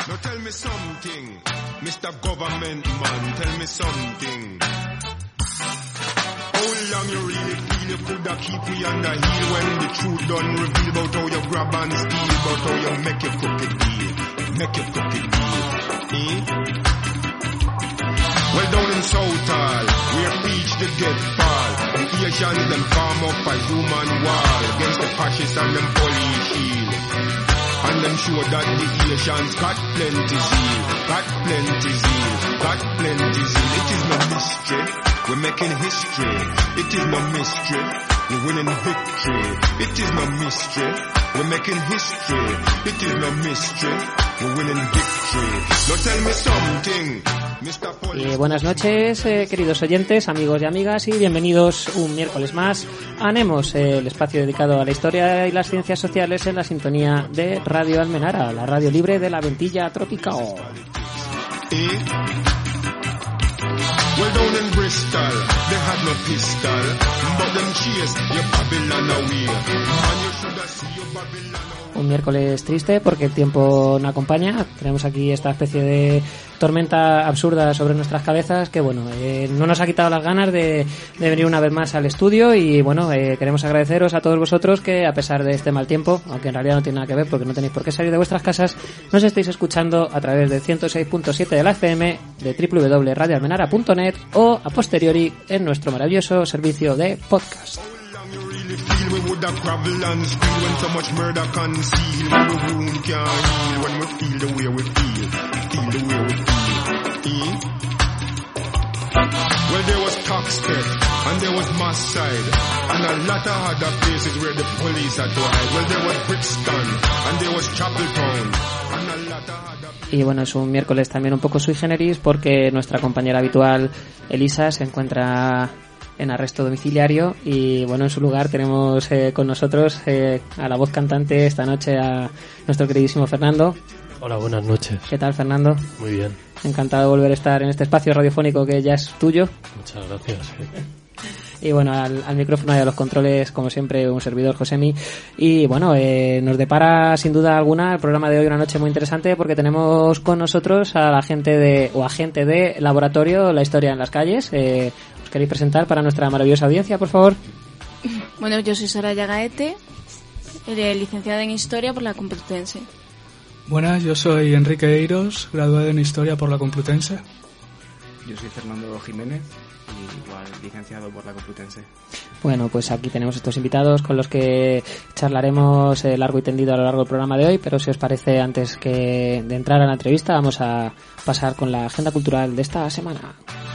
Now tell me something, Mr. Government Man, tell me something. How long you really feel you coulda keep me on the heel when the truth done reveal about how you grab and steal, about how you make your crooked deal, make your crooked deal, eh? Well, down in Southall, where preach the get fall, the Asians them form up a human wall against the fascists and them police shield. And them sure that the Asians got plenty zeal, got plenty zeal, got plenty zeal. It is no mystery, we're making history. It is no mystery, we're winning victory. It is no mystery, we're making history. It is no mystery, we're winning victory. Now tell me something. Buenas noches, queridos oyentes, amigos y amigas, y bienvenidos un miércoles más a Nemos, el espacio dedicado a la historia y las ciencias sociales en la sintonía de Radio Almenara, la radio libre de la Ventilla Tropical. Well, down in Bristol, they had no pistol, but them chase your Babylon away. And you should have seen your Babylon away. Un miércoles triste porque el tiempo no acompaña. Tenemos aquí esta especie de tormenta absurda sobre nuestras cabezas que, bueno, no nos ha quitado las ganas de venir una vez más al estudio y, bueno, queremos agradeceros a todos vosotros que, a pesar de este mal tiempo, aunque en realidad no tiene nada que ver porque no tenéis por qué salir de vuestras casas, nos estáis escuchando a través del 106.7 de la FM, de www.radioalmenara.net o, a posteriori, en nuestro maravilloso servicio de podcast. Feel we would have gravel and steel when so much murder conceal. When the wound can't heal, when we feel the way we feel the way we feel. Well, there was Tuxted, and there was Massside, and a lot of other places where the police had to hide. Well, there was Brixton, and there was Chapeltown, and a lot of other places. Y bueno, es un miércoles también un poco sui generis porque nuestra compañera habitual, Elisa, se encuentra en arresto domiciliario y, bueno, en su lugar tenemos con nosotros a la voz cantante esta noche, a nuestro queridísimo Fernando. Hola, buenas noches. ¿Qué tal, Fernando? Muy bien. Encantado de volver a estar en este espacio radiofónico que ya es tuyo. Muchas gracias. Y bueno, al micrófono y a los controles, como siempre, un servidor, Josemi. Y bueno, nos depara sin duda alguna el programa de hoy una noche muy interesante porque tenemos con nosotros a la gente agente de Laboratorio La Historia en las Calles. ¿Os queréis presentar para nuestra maravillosa audiencia, por favor? Bueno, yo soy Soraya Gaete, licenciada en Historia por la Complutense. Buenas, yo soy Enrique Eiros, graduado en Historia por la Complutense. Yo soy Fernando Jiménez, igual licenciado por la Complutense. Bueno, pues aquí tenemos estos invitados con los que charlaremos largo y tendido a lo largo del programa de hoy, pero si os parece, antes de entrar a la entrevista, vamos a pasar con la agenda cultural de esta semana.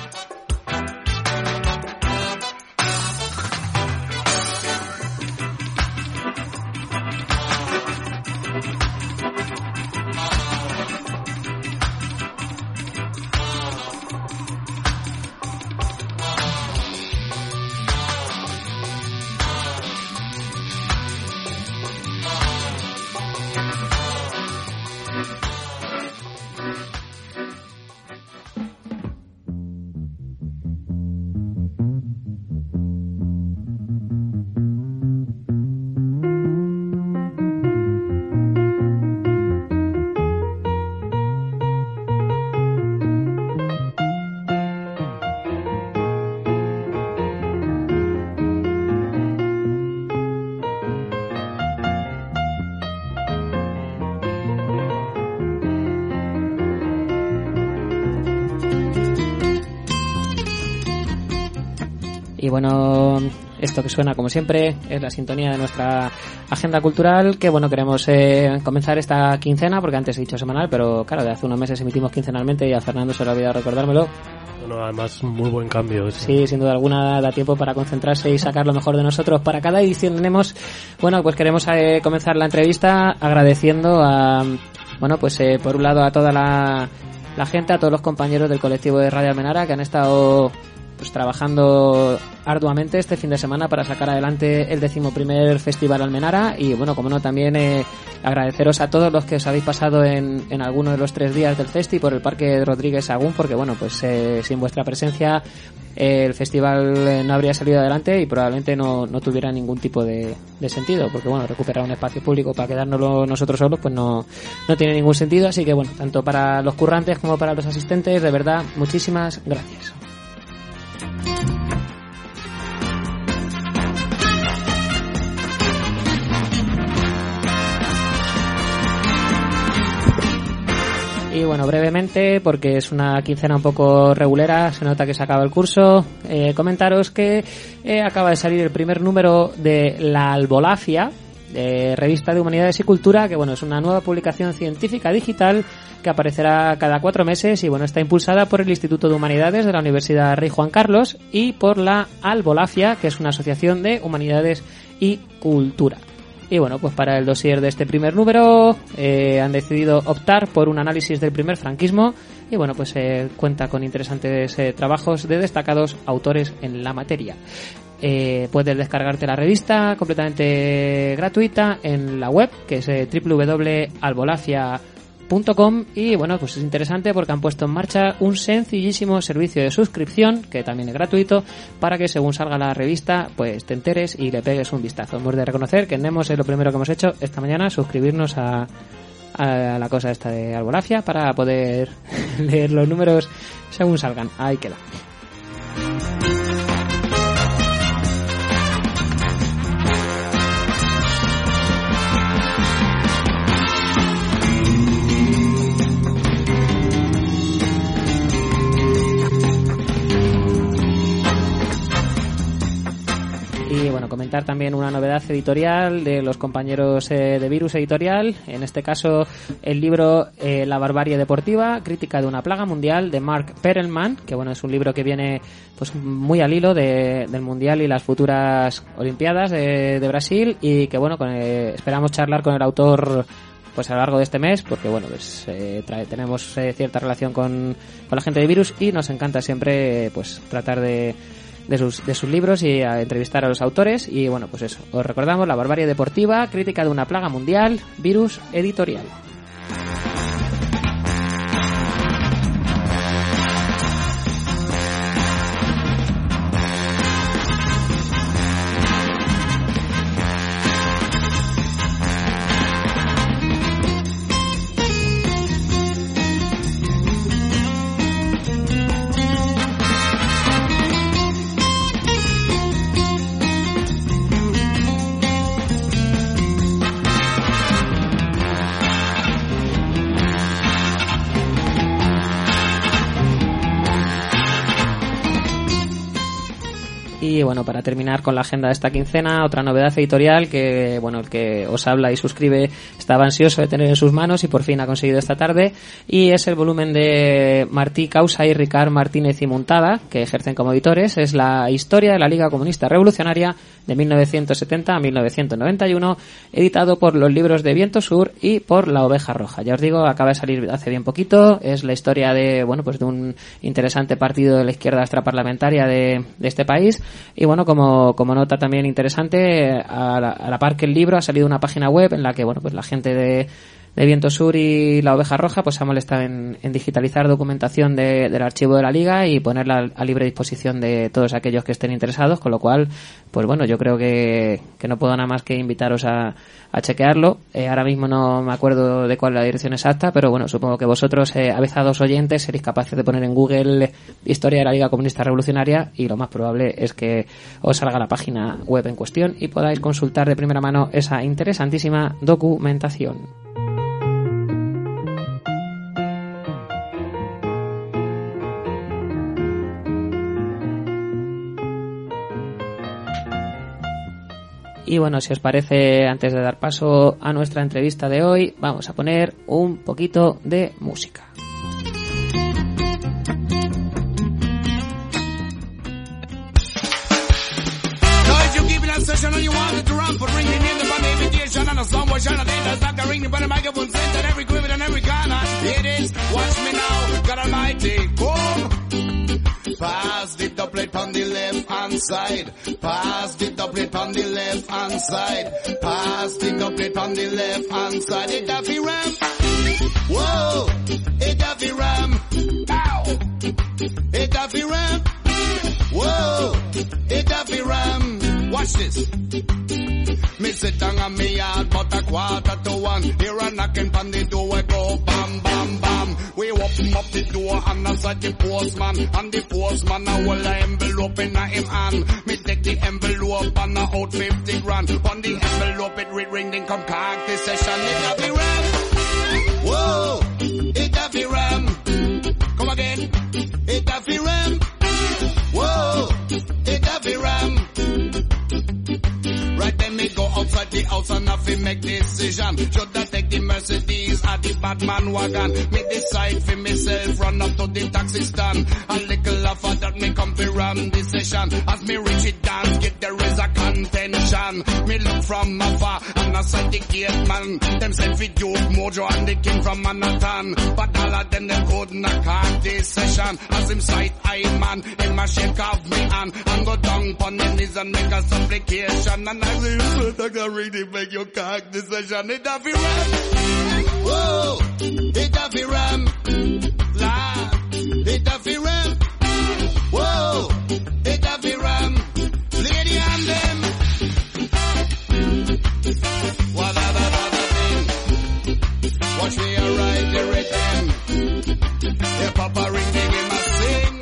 Y bueno, esto que suena como siempre es la sintonía de nuestra agenda cultural, que bueno, queremos comenzar esta quincena, porque antes he dicho semanal, pero claro, de hace unos meses emitimos quincenalmente y a Fernando se le ha olvidado recordármelo. Bueno, además muy buen cambio ese. Sí, sin duda alguna da tiempo para concentrarse y sacar lo mejor de nosotros. Para cada edición tenemos, bueno, pues queremos comenzar la entrevista agradeciendo a, bueno, pues por un lado a toda la gente, a todos los compañeros del colectivo de Radio Almenara que han estado pues trabajando arduamente este fin de semana para sacar adelante el 11º Festival Almenara. Y bueno, como no, también agradeceros a todos los que os habéis pasado en alguno de los 3 días del festi por el Parque Rodríguez Sagún, porque bueno, pues sin vuestra presencia el festival no habría salido adelante y probablemente no tuviera ningún tipo de sentido, porque bueno, recuperar un espacio público para quedárnoslo nosotros solos pues no tiene ningún sentido. Así que bueno, tanto para los currantes como para los asistentes, de verdad, muchísimas gracias. Y bueno, brevemente, porque es una quincena un poco regulera, se nota que se acaba el curso, comentaros que acaba de salir el primer número de La Albolafia, revista de Humanidades y Cultura, que bueno, es una nueva publicación científica digital que aparecerá cada 4 meses y bueno, está impulsada por el Instituto de Humanidades de la Universidad Rey Juan Carlos y por la Albolafia, que es una asociación de humanidades y cultura. Y bueno, pues para el dossier de este primer número han decidido optar por un análisis del primer franquismo y bueno, pues cuenta con interesantes trabajos de destacados autores en la materia. Puedes descargarte la revista completamente gratuita en la web, que es www.albolafia.com, y bueno, pues es interesante porque han puesto en marcha un sencillísimo servicio de suscripción, que también es gratuito, para que según salga la revista pues te enteres y le pegues un vistazo. Hemos de reconocer que en Nemos es lo primero que hemos hecho esta mañana, suscribirnos a la cosa esta de Albolafia para poder leer los números según salgan. Ahí queda. Y bueno, comentar también una novedad editorial de los compañeros de Virus Editorial, en este caso el libro La barbarie deportiva, crítica de una plaga mundial, de Mark Perelman, que bueno, es un libro que viene pues muy al hilo del Mundial y las futuras Olimpiadas de Brasil, y que bueno, esperamos charlar con el autor pues a lo largo de este mes, porque bueno, pues tenemos cierta relación con la gente de Virus y nos encanta siempre pues tratar de sus libros y a entrevistar a los autores. Y bueno, pues eso, os recordamos La barbarie deportiva, crítica de una plaga mundial, Virus Editorial. Y bueno, para terminar con la agenda de esta quincena, otra novedad editorial que, bueno, el que os habla y suscribe estaba ansioso de tener en sus manos y por fin ha conseguido esta tarde, y es el volumen de Martí Causa y Ricard Martínez y Muntada, que ejercen como editores. Es la historia de la Liga Comunista Revolucionaria de 1970 a 1991, editado por los libros de Viento Sur y por La Oveja Roja. Ya os digo, acaba de salir hace bien poquito. Es la historia de, bueno, pues de un interesante partido de la izquierda extraparlamentaria de este país. Y bueno, como nota también interesante, a la par que el libro ha salido una página web en la que, bueno, pues la gente de Viento Sur y La Oveja Roja pues se ha molestado en digitalizar documentación del archivo de la Liga y ponerla a libre disposición de todos aquellos que estén interesados, con lo cual, pues bueno, yo creo que no puedo nada más que invitaros a chequearlo. Ahora mismo no me acuerdo de cuál es la dirección exacta, pero bueno, supongo que vosotros, avezados oyentes, seréis capaces de poner en Google Historia de la Liga Comunista Revolucionaria y lo más probable es que os salga la página web en cuestión y podáis consultar de primera mano esa interesantísima documentación. Y bueno, si os parece, antes de dar paso a nuestra entrevista de hoy, vamos a poner un poquito de música. Pass the plate. hand side. Pass the doublet on the left hand side. Pass the doublet on the left hand side. It have the ram. Whoa, it have the ram. Ow. It have the ram. Whoa, it have the ram. Watch this. Me sit down on me yard, but 1:15. Here a knocking on the door, we go bam, bam, bam. We open up the door and outside the postman. And the postman a hold a envelope in him hand. Me take the envelope and a out 50 grand. On the envelope it read ring, then come cock the session. It have the ram. Whoa, it have the ram. Come again. It have the ram. Whoa, it have the ram. Right then me go outside the house and have to make decision. Should I take the Mercedes or the Batman wagon? Me decide for myself, run up to the taxi stand. A little after that me come to ram the session. As me reach it dance, get there is a contention. Me look from afar and I said the gate man. Them said for Duke Mojo and the king from Manhattan. But all of them couldn't call this session. As him sight eye man, him a shake off me hand and go down on the knees and make a supplication. And I say, I can really make you cock this session. It have a ram. Whoa, it have a ram. Lad, it have a ram. Whoa, it have a ram. Lady and them. What other thing? Watch me write the rhythm. The papa ring, they give my sing.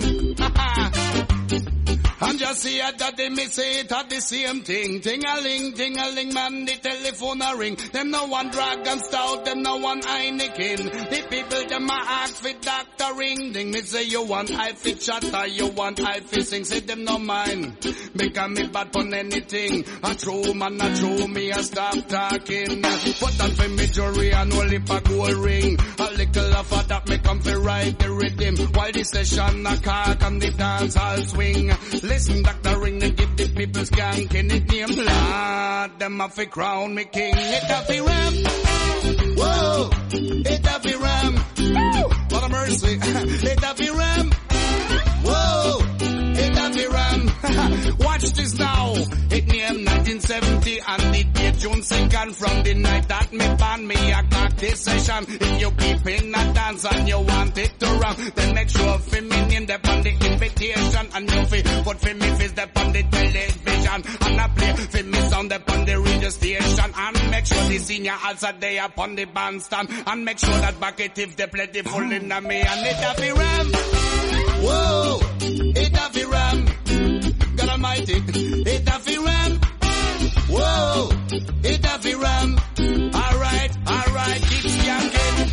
And just see that they me say it at the same thing. Ting-a-ling, man, the telephone a ring. Them no one Dragon Stout, them no one Heineken. The people them a ask for Dr. Ring. Ding me say you want I fit chatter, you want I fit sing. Say them no mind, because me bad on anything. A true man, a true me a stop talking. Put that for me jewelry and only a gold ring. A little of that me come for ride the rhythm. While the session a cock and the dance all swing. Listen, Dr. Ring, they give the people skanking it name. Lord, them have to crown me king. It have to ram. Whoa, it have to ram. What a mercy. It have to ram. Whoa, it have to ram. Watch this now. It name 1970 and the date June 2nd. From the night that me ban me a cock this session. If you keep in a dance and you want it to ram, then make sure for me name them on the invitation. And you feel but for me face them on the television. And I play for me sound them on the radio station. And make sure the senior also they up on the bandstand. And make sure that bucket if they plentiful in me. And it have to ram. Whoa, it have to ram. God Almighty, it have to ram. Whoa, it have to ram. Alright, keep skanking.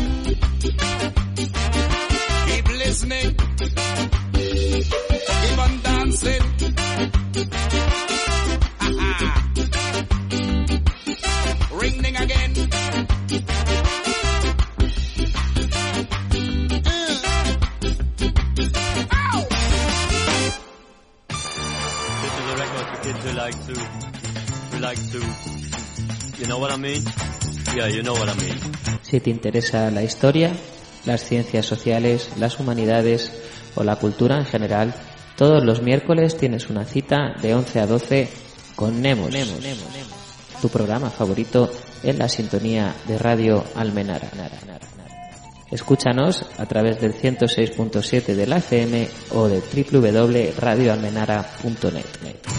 Keep listening. Keep on dancing. Ring ding again. Kids who like to, you know what I mean? Yeah, you know what I mean. Si te interesa la historia, las ciencias sociales, las humanidades o la cultura en general, todos los miércoles tienes una cita de 11 a 12 con Nemos, tu programa favorito en la sintonía de Radio Almenara. Escúchanos a través del 106.7 de la FM o de www.radioalmenara.net.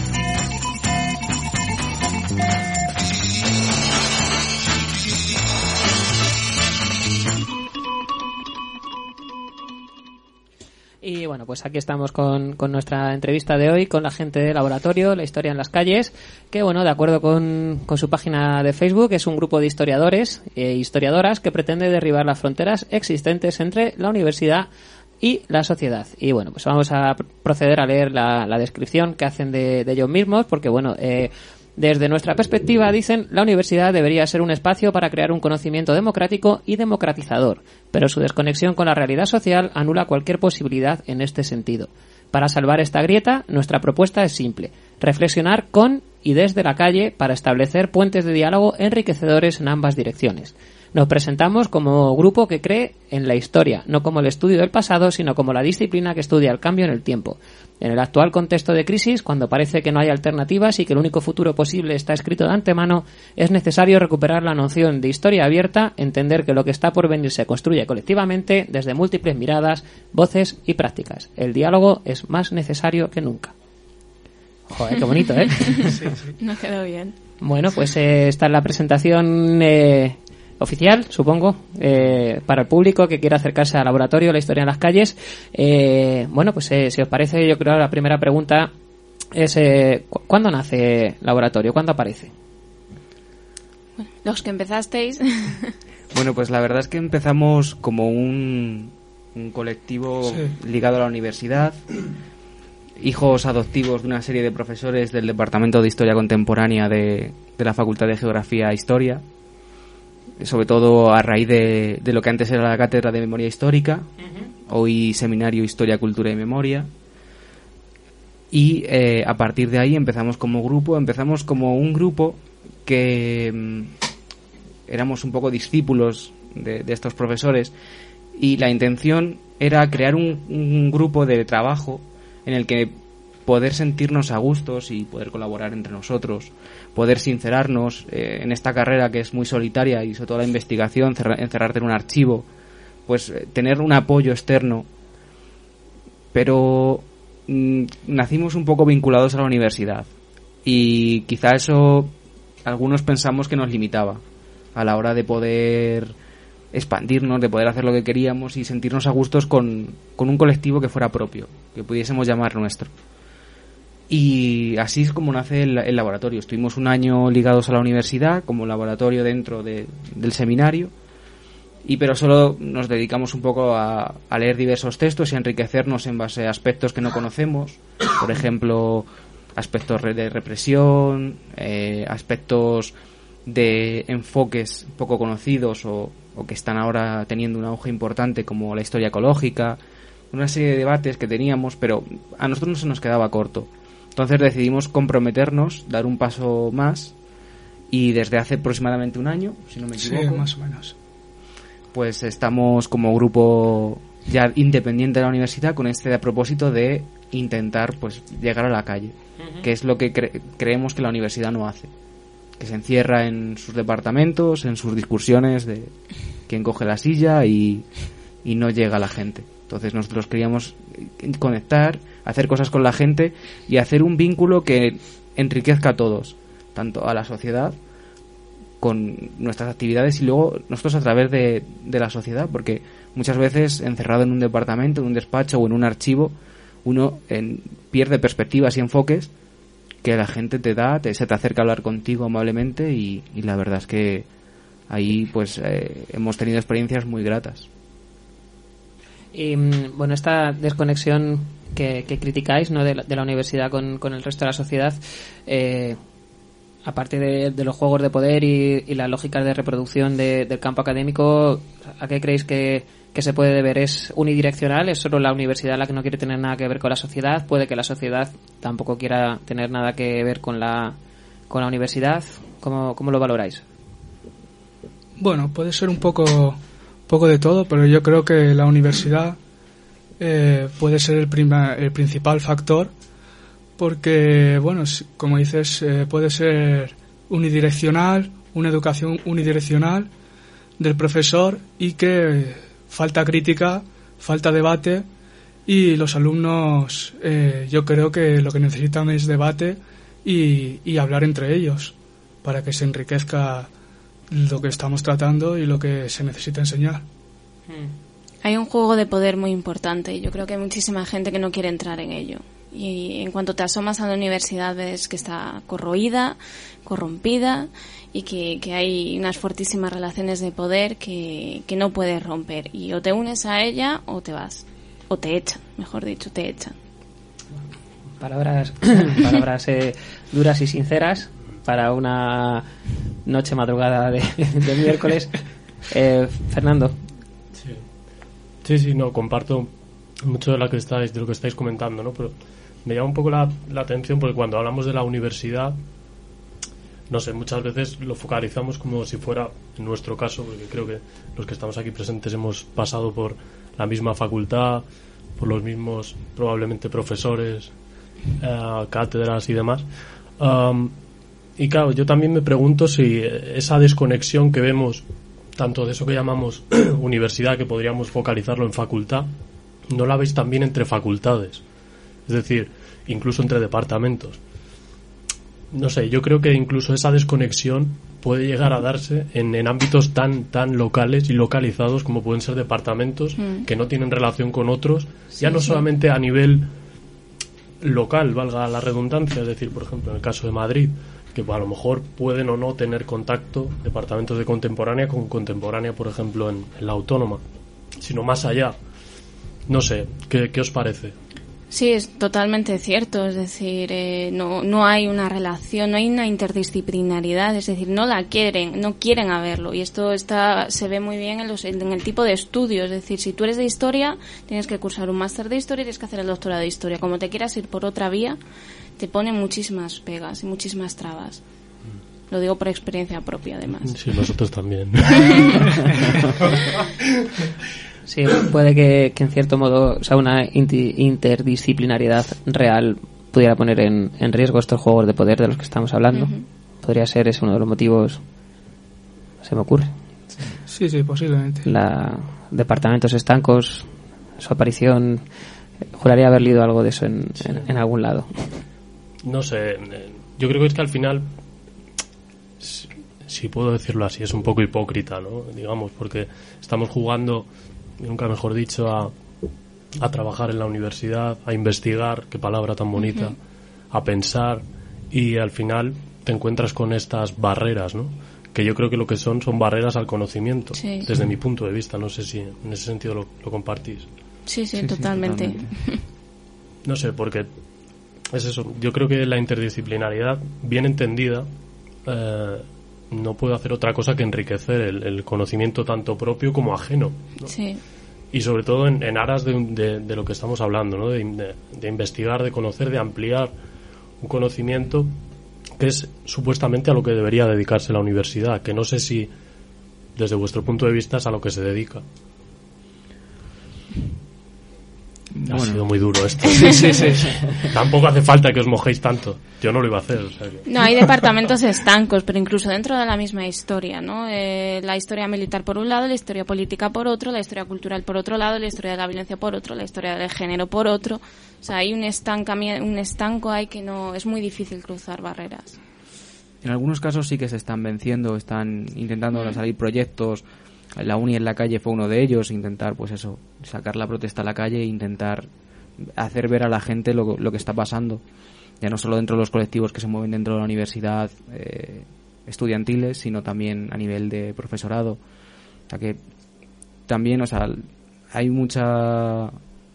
Y bueno, pues aquí estamos con nuestra entrevista de hoy con la gente de Laboratorio, la historia en las calles, que bueno, de acuerdo con su página de Facebook, es un grupo de historiadores e historiadoras que pretende derribar las fronteras existentes entre la universidad y la sociedad. Y bueno, pues vamos a proceder a leer la descripción que hacen de ellos mismos, porque bueno, desde nuestra perspectiva, dicen, la universidad debería ser un espacio para crear un conocimiento democrático y democratizador, pero su desconexión con la realidad social anula cualquier posibilidad en este sentido. Para salvar esta grieta, nuestra propuesta es simple: reflexionar con y desde la calle para establecer puentes de diálogo enriquecedores en ambas direcciones. Nos presentamos como grupo que cree en la historia, no como el estudio del pasado, sino como la disciplina que estudia el cambio en el tiempo. En el actual contexto de crisis, cuando parece que no hay alternativas y que el único futuro posible está escrito de antemano, es necesario recuperar la noción de historia abierta, entender que lo que está por venir se construye colectivamente desde múltiples miradas, voces y prácticas. El diálogo es más necesario que nunca. Joder, qué bonito, ¿eh? Sí, sí. No quedó bien. Bueno, pues esta es la presentación oficial, supongo, para el público que quiera acercarse al laboratorio La Historia en las Calles. Bueno, pues si os parece, yo creo que la primera pregunta es ¿cuándo nace Laboratorio? ¿Cuándo aparece? Bueno, los que empezasteis. Bueno, pues la verdad es que empezamos como un colectivo ligado a la universidad, hijos adoptivos de una serie de profesores del Departamento de Historia Contemporánea de la Facultad de Geografía e Historia, sobre todo a raíz de lo que antes era la Cátedra de Memoria Histórica, hoy Seminario Historia, Cultura y Memoria. Y a partir de ahí empezamos como un grupo que éramos un poco discípulos de estos profesores, y la intención era crear un grupo de trabajo en el que poder sentirnos a gustos y poder colaborar entre nosotros, poder sincerarnos en esta carrera que es muy solitaria, y sobre todo la investigación, encerrarte en un archivo, pues tener un apoyo externo. Pero nacimos un poco vinculados a la universidad, y quizá eso algunos pensamos que nos limitaba a la hora de poder expandirnos, de poder hacer lo que queríamos y sentirnos a gustos con un colectivo que fuera propio, que pudiésemos llamar nuestro. Y así es como nace el laboratorio. Estuvimos un año ligados a la universidad como laboratorio dentro del seminario, pero solo nos dedicamos un poco a leer diversos textos y a enriquecernos en base a aspectos que no conocemos, por ejemplo, aspectos de represión, aspectos de enfoques poco conocidos o que están ahora teniendo un auge importante, como la historia ecológica, una serie de debates que teníamos, pero a nosotros no se nos quedaba corto. Entonces decidimos comprometernos, dar un paso más, y desde hace aproximadamente un año, si no me equivoco, Sí, más o menos, pues estamos como grupo ya independiente de la universidad con este propósito de intentar pues llegar a la calle, que es lo que creemos que la universidad no hace, que se encierra en sus departamentos, en sus discusiones de quién coge la silla y no llega a la gente. Entonces nosotros queríamos conectar, hacer cosas con la gente y hacer un vínculo que enriquezca a todos, tanto a la sociedad con nuestras actividades y luego nosotros a través de la sociedad, porque muchas veces encerrado en un departamento, en un despacho o en un archivo, uno pierde perspectivas y enfoques que la gente se te acerca a hablar contigo amablemente, y la verdad es que ahí pues hemos tenido experiencias muy gratas. Y bueno, esta desconexión que criticáis, ¿no?, de la universidad con el resto de la sociedad, aparte de los juegos de poder y las lógicas de reproducción del campo académico, ¿a qué creéis que se puede deber? ¿Es unidireccional? ¿Es solo la universidad la que no quiere tener nada que ver con la sociedad? ¿Puede que la sociedad tampoco quiera tener nada que ver con la universidad? ¿Cómo lo valoráis? Bueno, puede ser un poco de todo, pero yo creo que la universidad puede ser el principal factor, porque, bueno, como dices, puede ser unidireccional, una educación unidireccional del profesor, y que falta crítica, falta debate, y los alumnos yo creo que lo que necesitan es debate y hablar entre ellos para que se enriquezca lo que estamos tratando y lo que se necesita enseñar. Hay un juego de poder muy importante y yo creo que hay muchísima gente que no quiere entrar en ello. Y en cuanto te asomas a la universidad ves que está corroída, corrompida, y que hay unas fortísimas relaciones de poder que no puedes romper. Y o te unes a ella o te vas. O te echan, mejor dicho, te echan. Palabras duras y sinceras para una noche madrugada de miércoles. Fernando. Sí, no, comparto mucho de lo que estáis comentando, ¿no? Pero me llama un poco la atención porque cuando hablamos de la universidad no sé, muchas veces lo focalizamos como si fuera, en nuestro caso, porque creo que los que estamos aquí presentes hemos pasado por la misma facultad, por los mismos probablemente profesores, cátedras y demás. Y claro, yo también me pregunto si esa desconexión que vemos, tanto de eso que llamamos universidad, que podríamos focalizarlo en facultad, no la veis también entre facultades, es decir, incluso entre departamentos. No sé, yo creo que incluso esa desconexión puede llegar a darse en ámbitos tan locales y localizados como pueden ser departamentos que no tienen relación con otros, ya no solamente a nivel local, valga la redundancia, es decir, por ejemplo, en el caso de Madrid, que a lo mejor pueden o no tener contacto departamentos de contemporánea con contemporánea, por ejemplo, en la Autónoma, sino más allá. No sé, ¿qué os parece? Sí, es totalmente cierto, es decir, no hay una relación, no hay una interdisciplinaridad, es decir, no quieren haberlo, y esto se ve muy bien en el tipo de estudio, es decir, si tú eres de historia, tienes que cursar un máster de historia y tienes que hacer el doctorado de historia, como te quieras ir por otra vía, te ponen muchísimas pegas y muchísimas trabas. Lo digo por experiencia propia, además. Sí, nosotros también. Sí, puede que en cierto modo, o sea, una interdisciplinariedad real pudiera poner en riesgo estos juegos de poder de los que estamos hablando. Podría ser ese uno de los motivos, se me ocurre. Sí, posiblemente. Departamentos estancos, su aparición, juraría haber leído algo de eso en algún lado. No sé, yo creo que es que al final, si puedo decirlo así, es un poco hipócrita, ¿no? Digamos, porque estamos jugando, nunca mejor dicho, a trabajar en la universidad, a investigar, qué palabra tan bonita, a pensar, y al final te encuentras con estas barreras, ¿no? Que yo creo que lo que son barreras al conocimiento, desde mi punto de vista. No sé si en ese sentido lo compartís. Sí, totalmente. No sé, porque es eso. Yo creo que la interdisciplinariedad, bien entendida, no puede hacer otra cosa que enriquecer el conocimiento tanto propio como ajeno, ¿no? Sí. Y sobre todo en aras de lo que estamos hablando, ¿no? De investigar, de conocer, de ampliar un conocimiento que es supuestamente a lo que debería dedicarse la universidad, que no sé si desde vuestro punto de vista es a lo que se dedica. Ha sido muy duro esto. Sí. Tampoco hace falta que os mojéis tanto. Yo no lo iba a hacer. O sea que... No, hay departamentos estancos, pero incluso dentro de la misma historia, ¿no? La historia militar por un lado, la historia política por otro, la historia cultural por otro lado, la historia de la violencia por otro, la historia del género por otro. O sea, hay un estanco ahí que no es muy difícil cruzar barreras. En algunos casos sí que se están venciendo, están intentando salir proyectos. La Uni en la calle fue uno de ellos, intentar, pues eso, sacar la protesta a la calle e intentar hacer ver a la gente lo que está pasando, ya no solo dentro de los colectivos que se mueven dentro de la universidad estudiantiles, sino también a nivel de profesorado. O sea que también, o sea, hay mucha,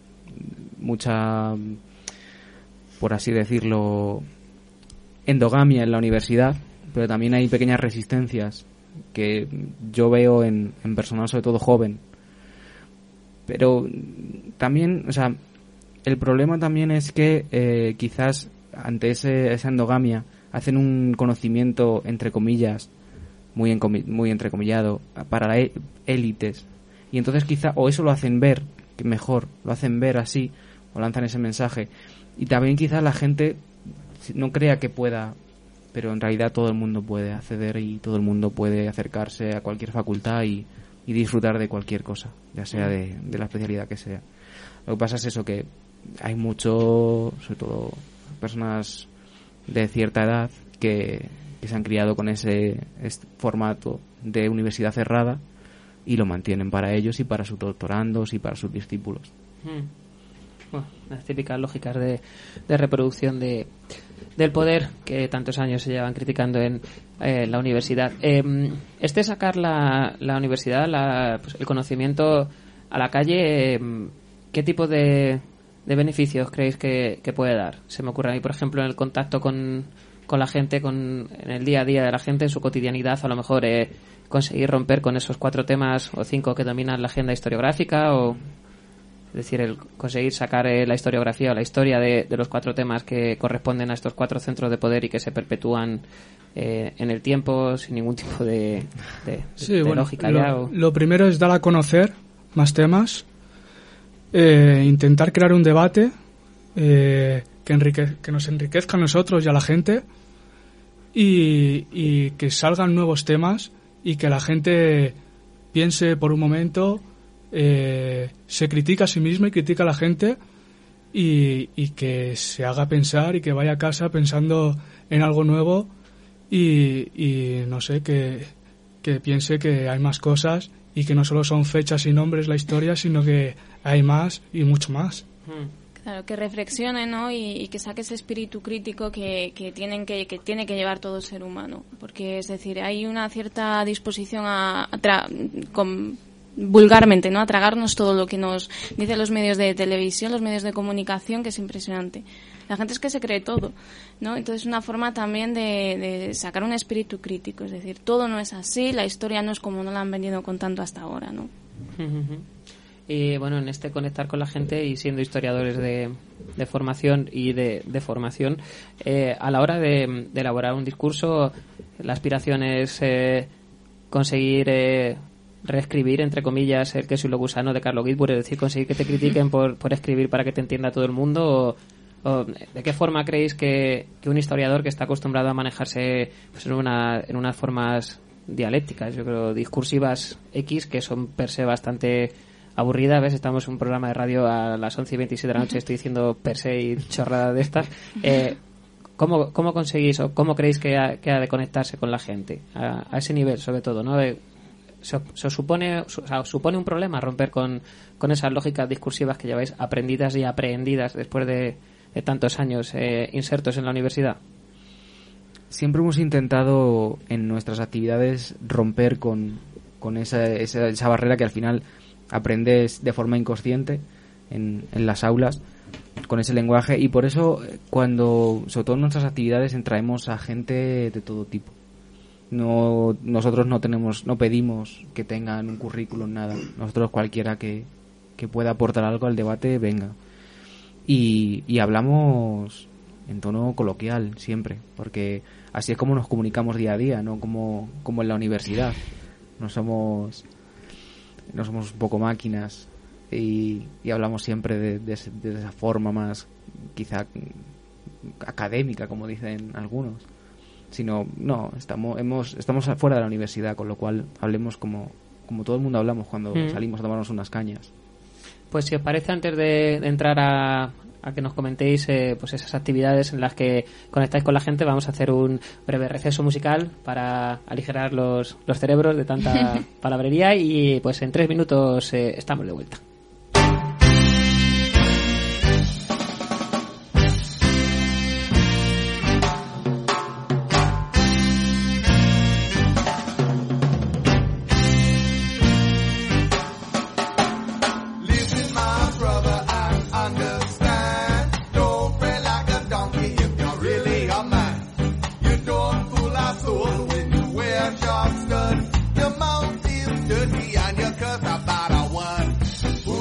por así decirlo, endogamia en la universidad, pero también hay pequeñas resistencias que yo veo en personal, sobre todo joven. Pero también, o sea, el problema también es que quizás ante esa endogamia hacen un conocimiento, entre comillas, muy entrecomillado, para las élites. Y entonces quizá, o eso lo hacen ver, que mejor, lo hacen ver así, o lanzan ese mensaje. Y también quizá la gente no crea que pueda, pero en realidad todo el mundo puede acceder y todo el mundo puede acercarse a cualquier facultad y disfrutar de cualquier cosa, ya sea de la especialidad que sea. Lo que pasa es eso, que hay mucho, sobre todo personas de cierta edad que se han criado con ese formato de universidad cerrada y lo mantienen para ellos y para sus doctorandos y para sus discípulos. Bueno, las típicas lógicas de reproducción del poder que tantos años se llevan criticando en la universidad. Sacar la universidad, pues el conocimiento a la calle, ¿qué tipo de beneficios creéis que puede dar? Se me ocurre a mí, por ejemplo, en el contacto con la gente, en el día a día de la gente, en su cotidianidad, a lo mejor conseguir romper con esos 4 temas o 5 que dominan la agenda historiográfica, o Es decir, el conseguir sacar la historiografía o la historia de los 4 temas que corresponden a estos 4 centros de poder y que se perpetúan en el tiempo sin ningún tipo de lógica. Lo primero es dar a conocer más temas, intentar crear un debate que nos enriquezca a nosotros y a la gente, y que salgan nuevos temas y que la gente piense por un momento, se critica a sí misma y critica a la gente, y que se haga pensar y que vaya a casa pensando en algo nuevo, y no sé, que piense que hay más cosas y que no solo son fechas y nombres la historia, sino que hay más y mucho más. Claro, que reflexione, ¿no? Y que saque ese espíritu crítico que tiene que llevar todo ser humano. Porque, es decir, hay una cierta disposición vulgarmente, ¿no? A tragarnos todo lo que nos dicen los medios de televisión, los medios de comunicación, que es impresionante. La gente es que se cree todo, ¿no? Entonces, una forma también de sacar un espíritu crítico. Es decir, todo no es así, la historia no es como nos la han venido contando hasta ahora, ¿no? Y bueno, en este conectar con la gente y siendo historiadores de formación y de formación, a la hora de elaborar un discurso, la aspiración es conseguir reescribir, entre comillas, El queso y lo gusano de Carlo Ginzburg, es decir, conseguir que te critiquen por escribir para que te entienda todo el mundo, o ¿de qué forma creéis que un historiador que está acostumbrado a manejarse pues en unas formas dialécticas, yo creo, discursivas X, que son per se bastante aburridas? ¿Ves? Estamos en un programa de radio a las 11:27 de la noche, estoy diciendo per se y chorrada de estas. ¿Cómo conseguís o cómo creéis que ha de conectarse con la gente a ese nivel, sobre todo, ¿no? ¿Supone un problema romper con esas lógicas discursivas que lleváis aprendidas y aprehendidas después de tantos años insertos en la universidad? Siempre hemos intentado en nuestras actividades romper con esa barrera que al final aprendes de forma inconsciente en las aulas, con ese lenguaje, y por eso sobre todo en nuestras actividades, traemos a gente de todo tipo. Nosotros no pedimos que tengan un currículum, nada. Nosotros cualquiera que pueda aportar algo al debate, venga. Y hablamos en tono coloquial siempre, porque así es como nos comunicamos día a día, no como en la universidad. No somos un poco máquinas, y hablamos siempre de esa forma más quizá académica, como dicen algunos. Sino, no, estamos fuera de la universidad, con lo cual hablemos como todo el mundo hablamos cuando salimos a tomarnos unas cañas. Pues si os parece, antes de entrar a que nos comentéis pues esas actividades en las que conectáis con la gente, vamos a hacer un breve receso musical para aligerar los cerebros de tanta palabrería, y pues en 3 minutos estamos de vuelta. Your mouth is dirty and your curse about a one.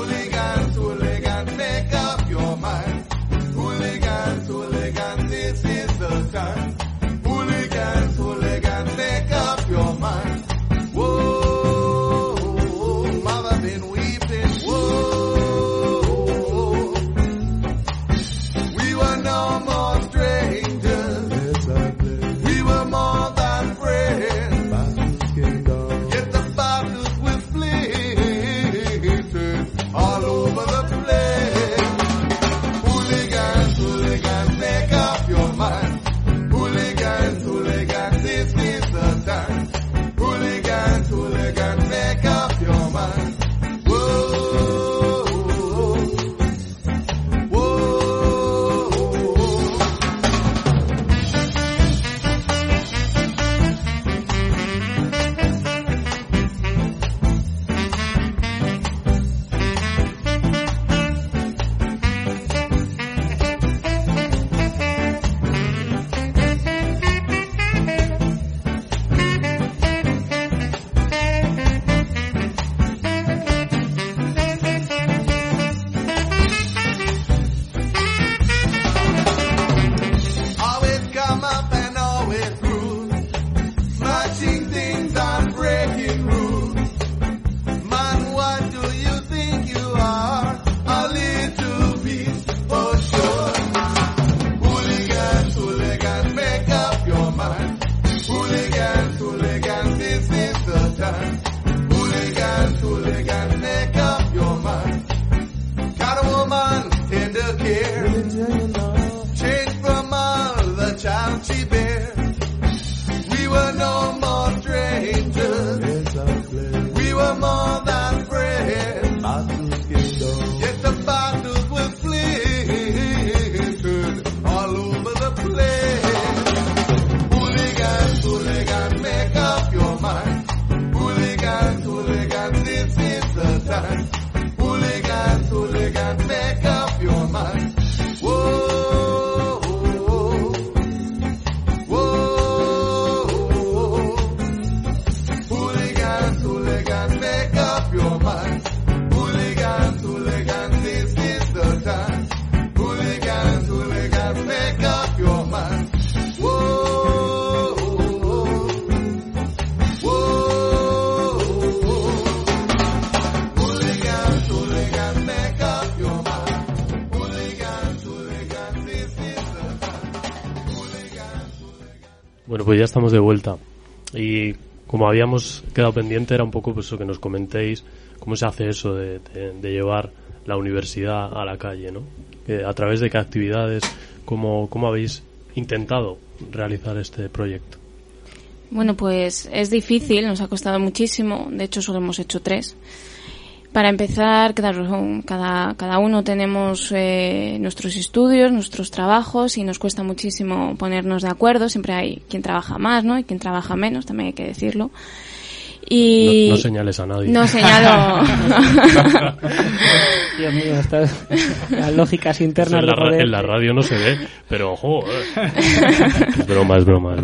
Bueno, pues ya estamos de vuelta. Y como habíamos quedado pendiente, era un poco pues eso, que nos comentéis cómo se hace eso de llevar la universidad a la calle, ¿no? ¿A través de qué actividades? ¿Cómo habéis intentado realizar este proyecto? Bueno, pues es difícil, nos ha costado muchísimo. De hecho, solo hemos hecho 3. Para empezar, claro, cada uno tenemos nuestros estudios, nuestros trabajos, y nos cuesta muchísimo ponernos de acuerdo. Siempre hay quien trabaja más, ¿no? Y quien trabaja menos, también hay que decirlo. Y no señales a nadie. No señalo. Dios mío, estas las lógicas internas de poder. En la radio no se ve, pero ojo. Es broma.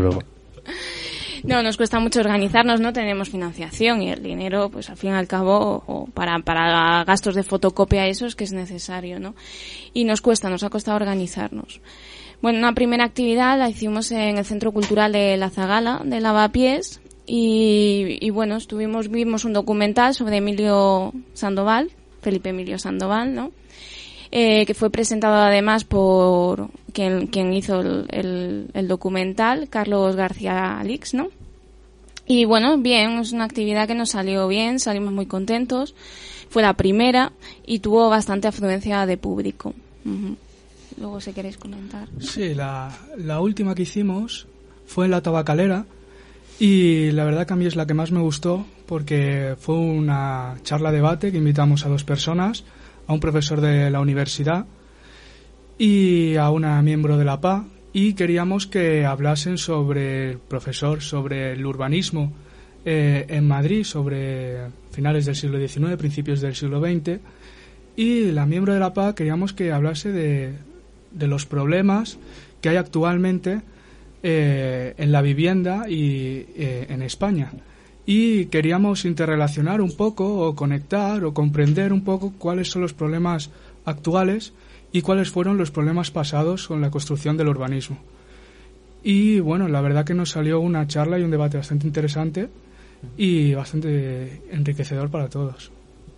No, nos cuesta mucho organizarnos, no tenemos financiación y el dinero, pues al fin y al cabo, o para gastos de fotocopia, eso es que es necesario, ¿no? Y nos ha costado organizarnos. Bueno, una primera actividad la hicimos en el Centro Cultural de La Zagala, de Lavapiés, y bueno, vimos un documental sobre Felipe Emilio Sandoval, ¿no? Que fue presentado además por quien hizo el documental, Carlos García Alix, ¿no? Y bueno, bien, es una actividad que nos salió bien, salimos muy contentos. Fue la primera y tuvo bastante afluencia de público. Uh-huh. Luego, si queréis comentar. Sí, la última que hicimos fue en La Tabacalera, y la verdad que a mí es la que más me gustó, porque fue una charla-debate que invitamos a 2 personas, a un profesor de la universidad y a una miembro de la PA, y queríamos que hablasen sobre el urbanismo en Madrid, sobre finales del siglo XIX, principios del siglo XX, y la miembro de la PA queríamos que hablase de los problemas que hay actualmente en la vivienda y en España. Y queríamos interrelacionar un poco, o conectar, o comprender un poco cuáles son los problemas actuales y cuáles fueron los problemas pasados con la construcción del urbanismo. Y bueno, la verdad que nos salió una charla y un debate bastante interesante y bastante enriquecedor para todos.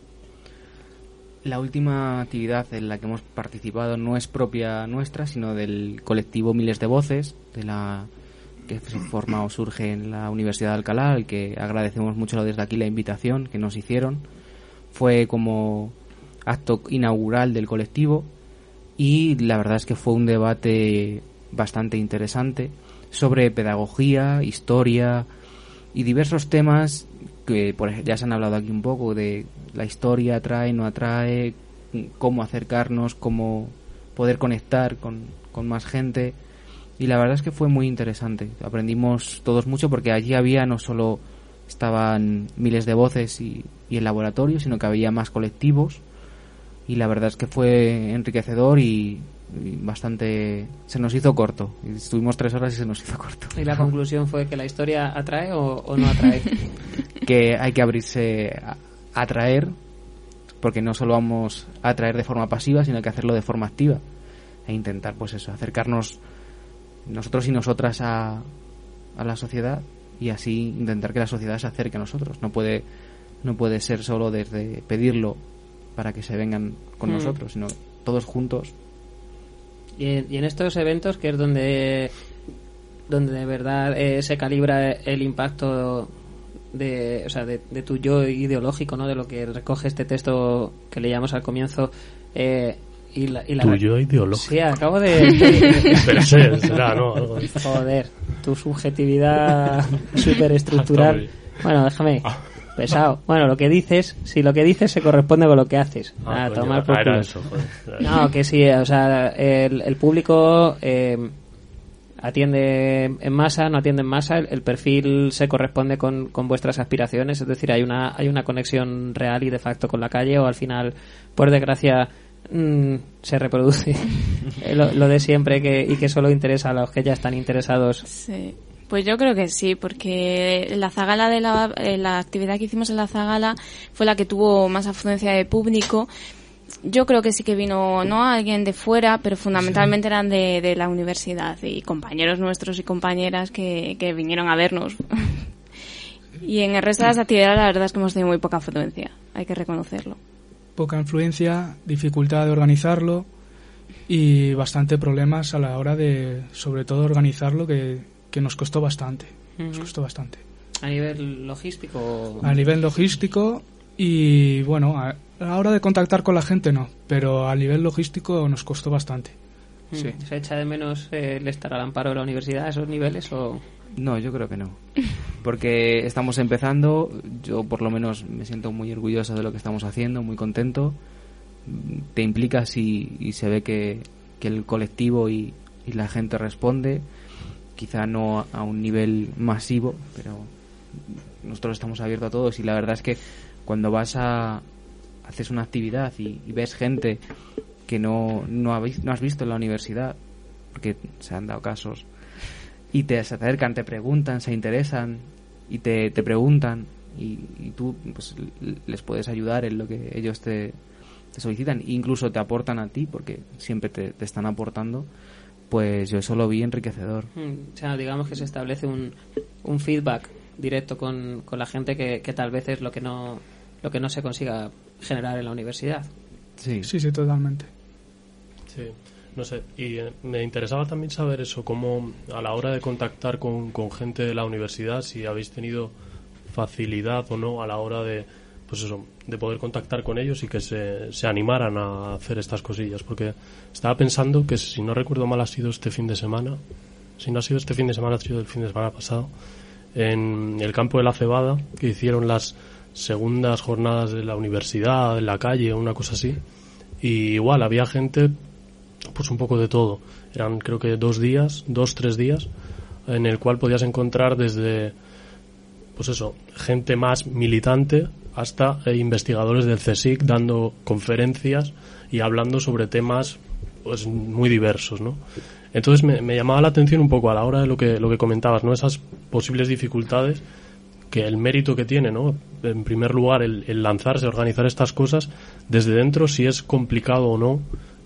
La última actividad en la que hemos participado no es propia nuestra, sino del colectivo Miles de Voces, que se forma o surge en la Universidad de Alcalá, al que agradecemos mucho desde aquí la invitación que nos hicieron. Fue como acto inaugural del colectivo, y la verdad es que fue un debate bastante interesante sobre pedagogía, historia y diversos temas que ya se han hablado aquí un poco, de la historia atrae, no atrae, cómo acercarnos, cómo poder conectar con más gente. Y la verdad es que fue muy interesante. Aprendimos todos mucho, porque allí no solo estaban Miles de Voces y el laboratorio, sino que había más colectivos. Y la verdad es que fue enriquecedor y bastante... Se nos hizo corto. Estuvimos 3 horas y se nos hizo corto. ¿Y la conclusión fue que la historia atrae o no atrae? Que hay que abrirse a atraer, porque no solo vamos a atraer de forma pasiva, sino que hacerlo de forma activa. E intentar, pues eso, acercarnos nosotros y nosotras a la sociedad, y así intentar que la sociedad se acerque a nosotros. No puede ser solo desde pedirlo para que se vengan con nosotros, sino todos juntos. Y en estos eventos, que es donde de verdad se calibra el impacto de tu yo ideológico, ¿no? De lo que recoge este texto que leíamos al comienzo, y la tu yo ideológico. Sí, acabo de pero será, ¿no? Algo. Joder, tu subjetividad superestructural. Bueno, déjame. Pesado. Bueno, lo que dices, si lo que dices se corresponde con lo que haces. A tomar por culo. Eso, joder. No, que sí, o sea, el público atiende en masa, no atiende en masa, el perfil se corresponde con vuestras aspiraciones, es decir, hay una conexión real y de facto con la calle, o al final, por desgracia, se reproduce lo de siempre y que solo interesa a los que ya están interesados. Sí. Pues yo creo que sí, porque la Zagala la actividad que hicimos en la Zagala fue la que tuvo más afluencia de público. Yo creo que sí que vino, no alguien de fuera, pero fundamentalmente eran de la universidad, y compañeros nuestros y compañeras que vinieron a vernos. Y en el resto de las actividades la verdad es que hemos tenido muy poca afluencia, hay que reconocerlo. Poca influencia, dificultad de organizarlo y bastante problemas a la hora de, sobre todo, organizarlo, que que nos costó bastante. Nos costó bastante. ¿A nivel logístico? A nivel logístico y, bueno, a la hora de contactar con la gente no, pero a nivel logístico nos costó bastante. Sí. ¿Se echa de menos el estar al amparo de la universidad a esos niveles o...? No, yo creo que no. Porque estamos empezando, yo por lo menos me siento muy orgulloso de lo que estamos haciendo, muy contento. Te implicas y se ve que el colectivo y la gente responde, quizá no a un nivel masivo, pero nosotros estamos abiertos a todos y la verdad es que cuando haces una actividad y ves gente que no has visto en la universidad, porque se han dado casos, y se acercan, te preguntan, se interesan y te preguntan y tú pues les puedes ayudar en lo que ellos te solicitan, incluso te aportan a ti porque siempre te están aportando, pues yo eso lo vi enriquecedor. O sea, digamos que se establece un feedback directo con la gente que tal vez es lo que no se consiga generar en la universidad. Sí, totalmente. Sí, no sé, y me interesaba también saber eso, cómo a la hora de contactar con gente de la universidad, si habéis tenido facilidad o no a la hora de, pues eso, de poder contactar con ellos y que se animaran a hacer estas cosillas, porque estaba pensando que, si no recuerdo mal, ha sido este fin de semana, si no ha sido este fin de semana, ha sido el fin de semana pasado, en el campo de la Cebada, que hicieron las segundas jornadas de la universidad, en la calle, una cosa así, y igual había gente, pues un poco de todo. Eran creo que 2-3 días, en el cual podías encontrar desde, pues eso, gente más militante hasta investigadores del CSIC dando conferencias y hablando sobre temas pues muy diversos, ¿no? Entonces me llamaba la atención un poco a la hora de lo que comentabas, ¿no? Esas posibles dificultades, que el mérito que tiene, ¿no? En primer lugar, el lanzarse, organizar estas cosas desde dentro, si es complicado o no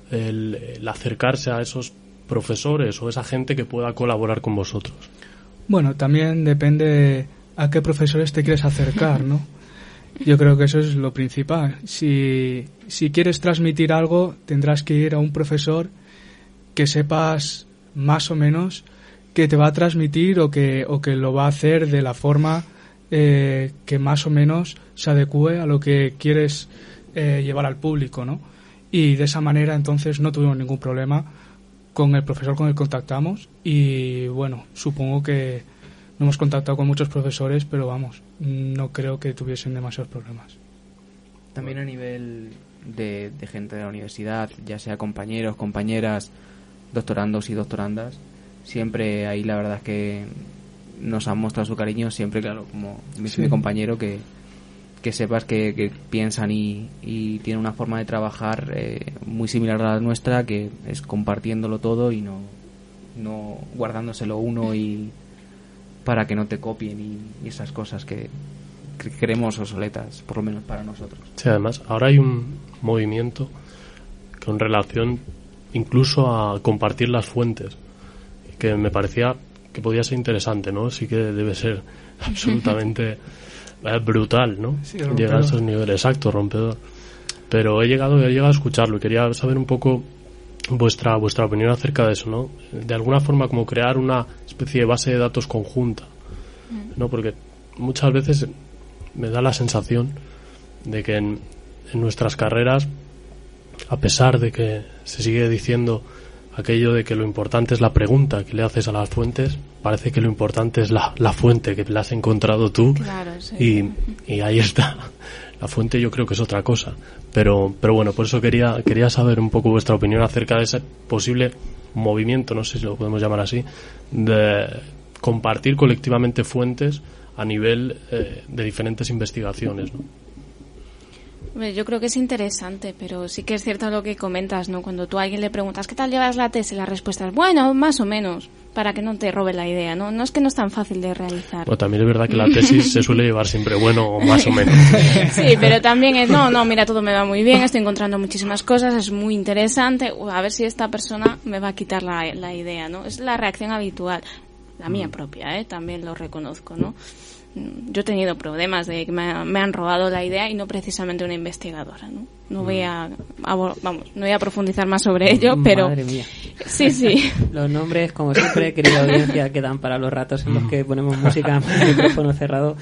el acercarse a esos profesores o esa gente que pueda colaborar con vosotros. Bueno, también depende a qué profesores te quieres acercar, ¿no? Yo creo que eso es lo principal. Si quieres transmitir algo, tendrás que ir a un profesor que sepas más o menos que te va a transmitir o que lo va a hacer de la forma que más o menos se adecue a lo que quieres llevar al público, ¿no? Y de esa manera entonces no tuvimos ningún problema con el profesor con el que contactamos y bueno, supongo que no hemos contactado con muchos profesores, pero vamos, no creo que tuviesen demasiados problemas. También a nivel de gente de la universidad, ya sea compañeros, compañeras, doctorandos y doctorandas, siempre ahí la verdad es que nos han mostrado su cariño, siempre, claro, como dice mi compañero, que sepas que piensan y tienen una forma de trabajar muy similar a la nuestra, que es compartiéndolo todo y no guardándoselo uno y para que no te copien y esas cosas que creemos obsoletas, por lo menos para nosotros. Sí, además, ahora hay un movimiento con relación incluso a compartir las fuentes, que me parecía que podía ser interesante, ¿no? Sí que debe ser absolutamente brutal, ¿no? Sí, llegar a esos niveles, exacto, rompedor. Pero he llegado a escucharlo y quería saber un poco vuestra opinión acerca de eso, ¿no? De alguna forma como crear una especie de base de datos conjunta, ¿no? Porque muchas veces me da la sensación de que en nuestras carreras, a pesar de que se sigue diciendo aquello de que lo importante es la pregunta que le haces a las fuentes, parece que lo importante es la fuente que la has encontrado tú. Claro, sí. Y ahí está. La fuente yo creo que es otra cosa. Pero bueno, por eso quería saber un poco vuestra opinión acerca de ese posible movimiento, no sé si lo podemos llamar así, de compartir colectivamente fuentes a nivel de diferentes investigaciones, ¿no? Yo creo que es interesante, pero sí que es cierto lo que comentas, ¿no? Cuando tú a alguien le preguntas ¿qué tal llevas la tesis? La respuesta es bueno, más o menos, para que no te robe la idea, ¿no? No es que no es tan fácil de realizar. Bueno, también es verdad que la tesis se suele llevar siempre bueno o más o menos. Sí, pero también es, no, mira, todo me va muy bien, estoy encontrando muchísimas cosas, es muy interesante, a ver si esta persona me va a quitar la idea, ¿no? Es la reacción habitual, la mía propia, también lo reconozco, ¿no? Yo he tenido problemas de que me han robado la idea y no precisamente una investigadora, ¿no? No voy a profundizar más sobre ello, pero Sí, sí. Los nombres, como siempre, querida audiencia, quedan para los ratos en los que ponemos música con el micrófono cerrado.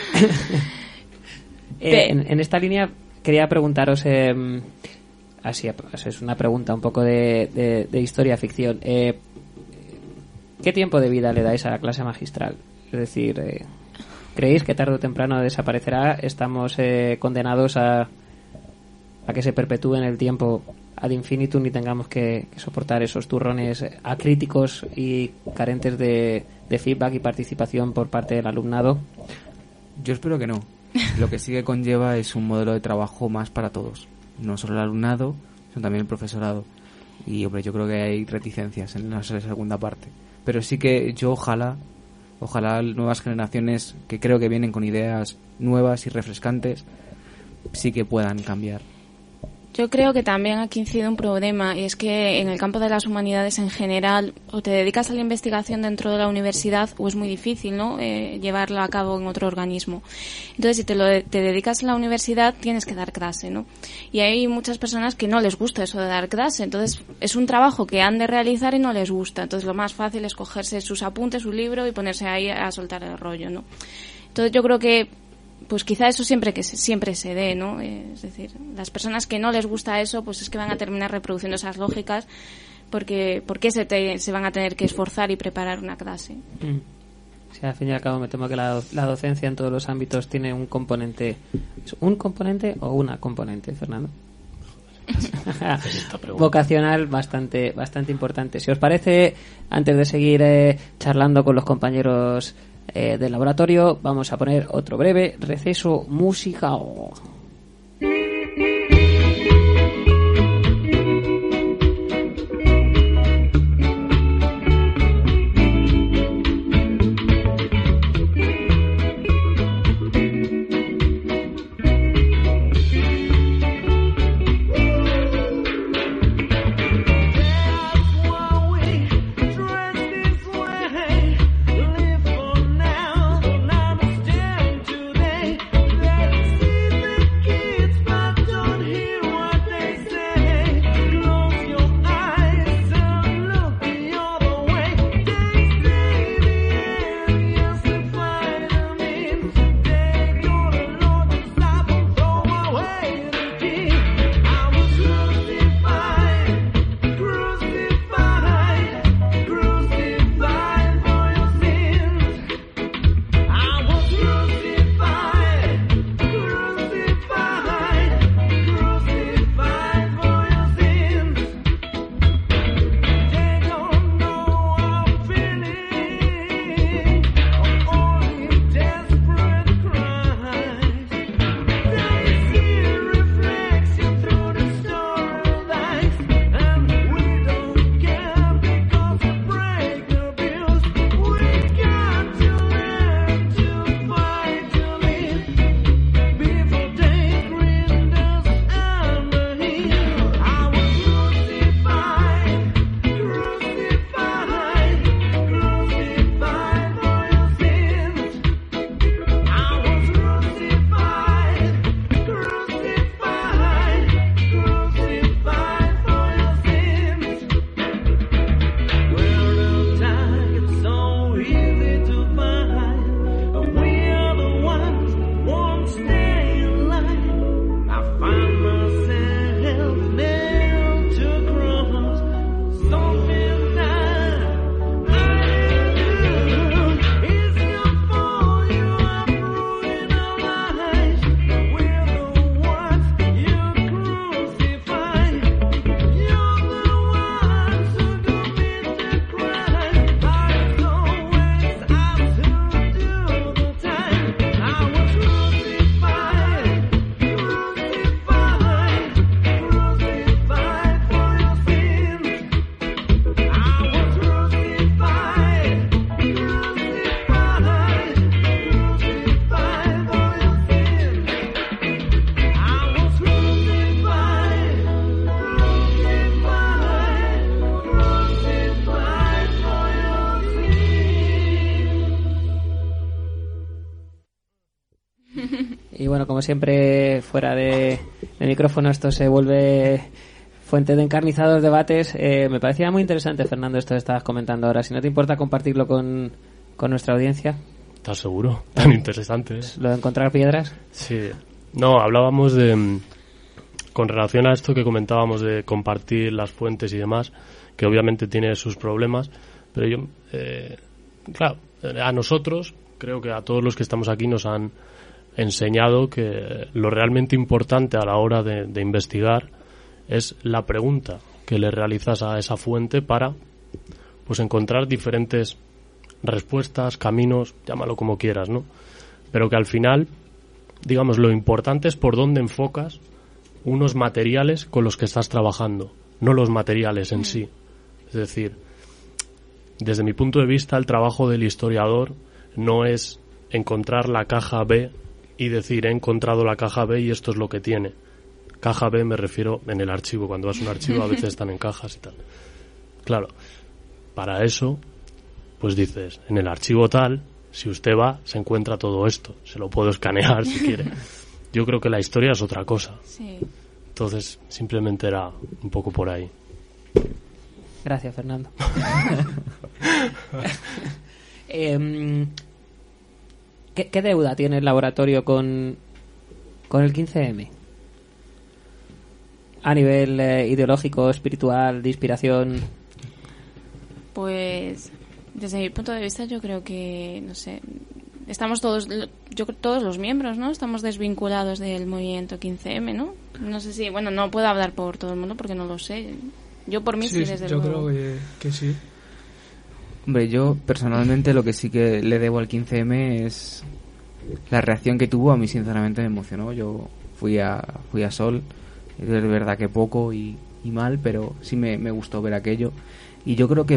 En esta línea quería preguntaros, así es una pregunta un poco de historia ficción. ¿Qué tiempo de vida le dais a la clase magistral? Es decir, ¿creéis que tarde o temprano desaparecerá? ¿Estamos condenados a que se perpetúe en el tiempo ad infinitum y tengamos que soportar esos turrones acríticos y carentes de feedback y participación por parte del alumnado? Yo espero que no. Lo que sí que conlleva es un modelo de trabajo más para todos. No solo el alumnado, sino también el profesorado. Y, hombre, yo creo que hay reticencias en la segunda parte. Pero sí que yo ojalá nuevas generaciones que creo que vienen con ideas nuevas y refrescantes sí que puedan cambiar. Yo creo que también aquí incide un problema, y es que en el campo de las humanidades en general, o te dedicas a la investigación dentro de la universidad, o es muy difícil, ¿no?, llevarla a cabo en otro organismo. Entonces, si te dedicas a la universidad, tienes que dar clase, ¿no? Y hay muchas personas que no les gusta eso de dar clase, entonces es un trabajo que han de realizar y no les gusta. Entonces, lo más fácil es cogerse sus apuntes, su libro y ponerse ahí a soltar el rollo, ¿no? Entonces, yo creo que pues quizá eso siempre se dé, ¿no? Es decir, las personas que no les gusta eso, pues es que van a terminar reproduciendo esas lógicas porque se van a tener que esforzar y preparar una clase. O sea, al fin y al cabo me temo que la docencia en todos los ámbitos tiene un componente. ¿Es un componente o una componente, Fernando? Vocacional bastante importante. Si os parece, antes de seguir charlando con los compañeros del laboratorio, vamos a poner otro breve receso musical. Y bueno, como siempre, fuera de micrófono esto se vuelve fuente de encarnizados debates. Me parecía muy interesante, Fernando, esto que estabas comentando ahora. Si no te importa compartirlo con nuestra audiencia. ¿Estás seguro? Tan interesante, ¿eh? ¿Lo de encontrar piedras? Sí. No, hablábamos de... Con relación a esto que comentábamos de compartir las fuentes y demás, que obviamente tiene sus problemas, pero yo, claro, a nosotros, creo que a todos los que estamos aquí nos han enseñado que lo realmente importante a la hora de investigar es la pregunta que le realizas a esa fuente para pues encontrar diferentes respuestas, caminos, llámalo como quieras, ¿no? Pero que al final, digamos, lo importante es por dónde enfocas unos materiales con los que estás trabajando, no los materiales en sí. Es decir, desde mi punto de vista, el trabajo del historiador no es encontrar la caja B y decir, he encontrado la caja B y esto es lo que tiene. Caja B me refiero en el archivo. Cuando vas a un archivo a veces están en cajas y tal. Claro, para eso, pues dices, en el archivo tal, si usted va, se encuentra todo esto. Se lo puedo escanear si quiere. Yo creo que la historia es otra cosa. Sí. Entonces, simplemente era un poco por ahí. Gracias, Fernando. ¿Qué deuda tiene el laboratorio con el 15M? A nivel ideológico, espiritual, de inspiración. Pues, desde mi punto de vista, yo creo que, no sé, estamos todos los miembros, ¿no? Estamos desvinculados del movimiento 15M, ¿no? No sé si, bueno, no puedo hablar por todo el mundo porque no lo sé. Yo por mí sí, desde luego. Yo creo que sí. Hombre, yo personalmente lo que sí que le debo al 15M es la reacción que tuvo. A mí sinceramente me emocionó. Yo fui a Sol, es verdad que poco y mal, pero sí me gustó ver aquello. Y yo creo que,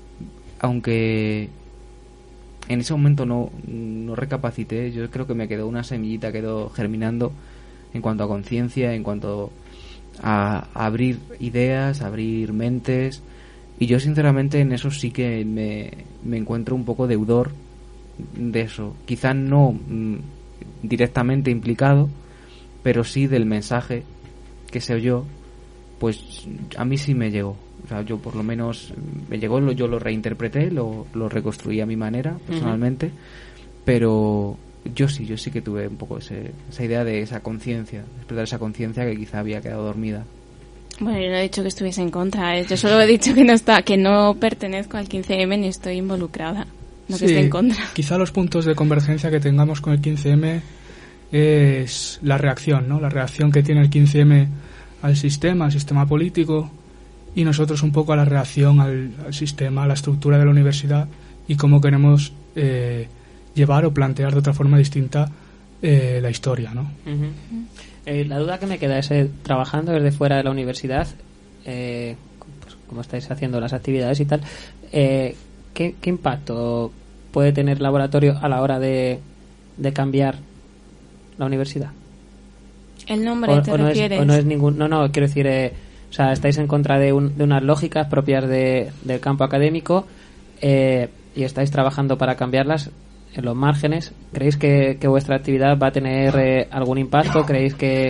aunque en ese momento no recapacité, yo creo que me quedó una semillita, quedó germinando en cuanto a conciencia, en cuanto a abrir ideas, abrir mentes. Y yo sinceramente en eso sí que me encuentro un poco deudor de eso. Quizá no directamente implicado, pero sí del mensaje que se oyó, pues a mí sí me llegó. O sea, yo por lo menos me llegó, yo lo reinterpreté, lo reconstruí a mi manera personalmente, pero yo sí que tuve un poco esa idea de esa conciencia, despertar esa conciencia que quizá había quedado dormida. Bueno, yo no he dicho que estuviese en contra, yo solo he dicho que no pertenezco al 15M ni estoy involucrada, no que esté en contra. Quizá los puntos de convergencia que tengamos con el 15M es la reacción, ¿no? La reacción que tiene el 15M al sistema político, y nosotros un poco a la reacción al sistema, a la estructura de la universidad y cómo queremos llevar o plantear de otra forma distinta la historia, ¿no? La duda que me queda es, trabajando desde fuera de la universidad, pues, como estáis haciendo las actividades y tal, ¿qué impacto puede tener el laboratorio a la hora de cambiar la universidad? ¿El nombre te refieres? No es ningún... No, quiero decir... o sea, estáis en contra de unas lógicas propias del campo académico y estáis trabajando para cambiarlas en los márgenes. ¿Creéis que vuestra actividad va a tener algún impacto? ¿Creéis que...?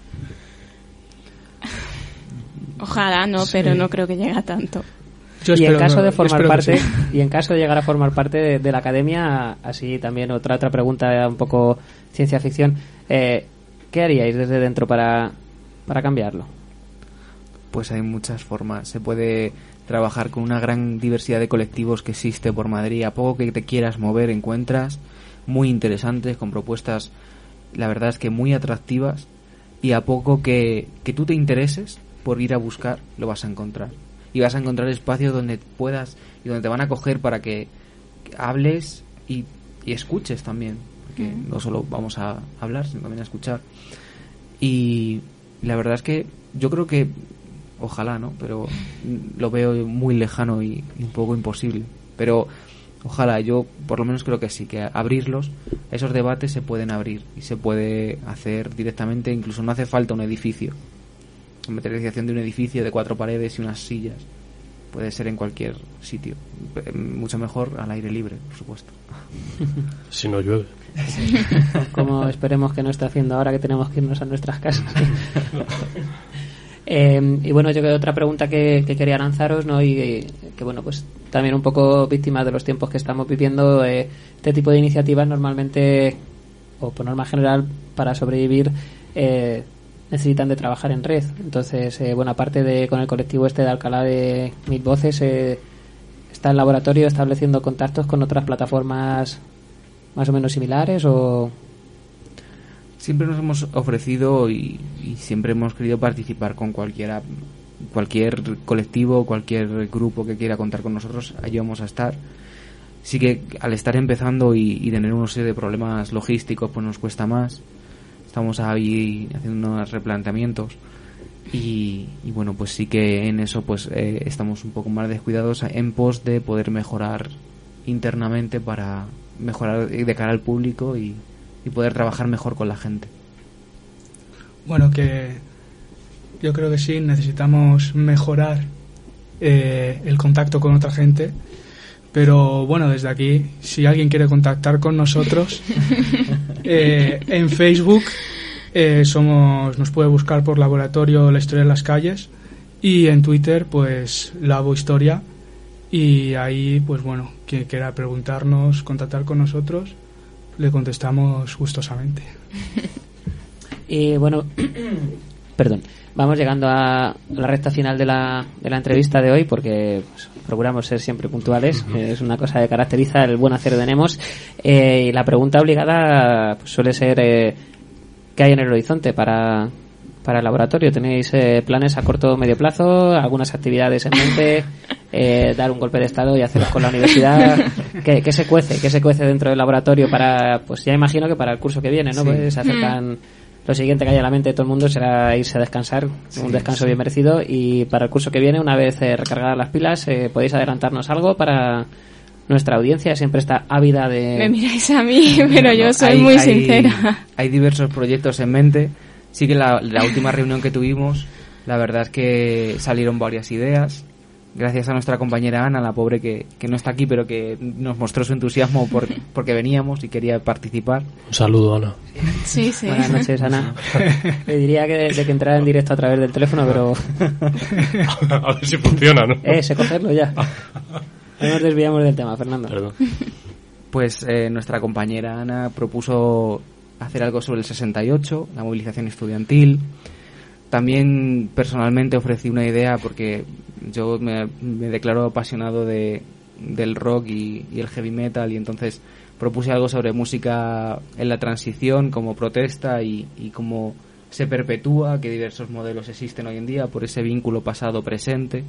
Ojalá no, pero no creo que llegue a tanto. Y en caso de formar parte, y en caso de llegar a formar parte de la academia, así también otra pregunta un poco ciencia ficción, ¿qué haríais desde dentro para cambiarlo? Pues hay muchas formas. Se puede trabajar con una gran diversidad de colectivos que existe por Madrid. A poco que te quieras mover encuentras muy interesantes, con propuestas, la verdad es que muy atractivas, y a poco que tú te intereses por ir a buscar, lo vas a encontrar. Y vas a encontrar espacios donde puedas y donde te van a acoger para que hables y escuches también, porque no solo vamos a hablar, sino también a escuchar. Y la verdad es que yo creo que ojalá, ¿no? Pero lo veo muy lejano y un poco imposible. Pero ojalá, yo por lo menos creo que sí, que abrirlos, esos debates se pueden abrir y se puede hacer directamente, incluso no hace falta un edificio. La materialización de un edificio de 4 paredes y unas sillas puede ser en cualquier sitio. Mucho mejor al aire libre, por supuesto. Si no llueve. Como esperemos que no esté haciendo ahora, que tenemos que irnos a nuestras casas. Y bueno, yo creo que otra pregunta que quería lanzaros, ¿no? Y que bueno, pues también un poco víctima de los tiempos que estamos viviendo, este tipo de iniciativas normalmente, o por norma general, para sobrevivir necesitan de trabajar en red. Entonces, bueno, aparte de con el colectivo de Alcalá de 1000 Voces, está el laboratorio estableciendo contactos con otras plataformas más o menos similares, o... Siempre nos hemos ofrecido y siempre hemos querido participar con cualquier colectivo, cualquier grupo que quiera contar con nosotros. Allí vamos a estar. Sí que al estar empezando y tener una serie de problemas logísticos, pues nos cuesta más. Estamos ahí haciendo unos replanteamientos y bueno, pues sí que en eso pues estamos un poco más descuidados en pos de poder mejorar internamente para mejorar de cara al público y poder trabajar mejor con la gente. Bueno, que yo creo que sí, necesitamos mejorar el contacto con otra gente, pero bueno, desde aquí, si alguien quiere contactar con nosotros, en Facebook nos puede buscar por Laboratorio La Historia en las Calles, y en Twitter pues Labo Historia, y ahí pues bueno, quien quiera preguntarnos, contactar con nosotros, le contestamos gustosamente. Y bueno, perdón, vamos llegando a la recta final de la entrevista de hoy, porque pues, procuramos ser siempre puntuales. Es una cosa que caracteriza el buen hacer de Nemos. Y la pregunta obligada pues, suele ser ¿qué hay en el horizonte para el laboratorio? ¿Tenéis planes a corto o medio plazo? ¿Algunas actividades en mente? ¿Dar un golpe de estado y hacerlos con la universidad? ¿Qué se cuece dentro del laboratorio para, pues ya imagino que para el curso que viene, ¿no? Sí. Pues se acercan... Lo siguiente que haya en la mente de todo el mundo será irse a descansar, un descanso bien merecido, y para el curso que viene, una vez recargadas las pilas, ¿podéis adelantarnos algo para nuestra audiencia? Siempre está ávida de... Me miráis a mí, pero yo soy muy sincera. Hay diversos proyectos en mente. Sí que la última reunión que tuvimos, la verdad es que salieron varias ideas. Gracias a nuestra compañera Ana, la pobre que no está aquí, pero que nos mostró su entusiasmo porque veníamos y quería participar. Un saludo, Ana. Sí, sí. Buenas noches, Ana. Le diría de que entrara en directo a través del teléfono, pero... A ver si funciona, ¿no? Sé cogerlo ya. No nos desviamos del tema, Fernando. Perdón. Pues nuestra compañera Ana propuso hacer algo sobre el 68, la movilización estudiantil. También personalmente ofrecí una idea porque yo me declaro apasionado del rock y el heavy metal, y entonces propuse algo sobre música en la transición como protesta y cómo se perpetúa, que diversos modelos existen hoy en día por ese vínculo pasado-presente.